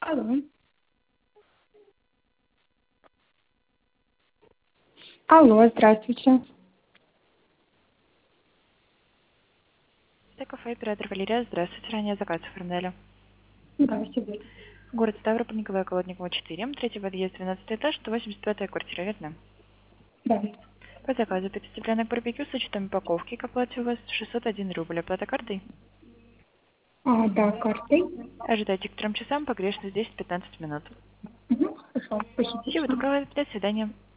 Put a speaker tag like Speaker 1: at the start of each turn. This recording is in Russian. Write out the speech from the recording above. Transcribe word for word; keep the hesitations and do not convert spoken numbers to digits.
Speaker 1: Алло. Алло, здравствуйте.
Speaker 2: Это кафе «Оператор Валерия». Здравствуйте. Ранее заказ оформляли.
Speaker 1: Здравствуйте.
Speaker 2: Город Ставрополь, Николая Колодникова, четыре. Третий подъезд, двенадцатый этаж, сто восемьдесят пятая квартира, верно?
Speaker 1: Да.
Speaker 2: По заказу пятистепленок барбекю с учетом упаковки к оплате у вас шестьсот один рубль. Оплата картой.
Speaker 1: А, да, картой.
Speaker 2: Ожидайте к трем часам, погрешность десять-пятнадцать минут.
Speaker 1: Угу, хорошо, спасибо
Speaker 2: Всего
Speaker 1: большое.
Speaker 2: доброго, до свидания.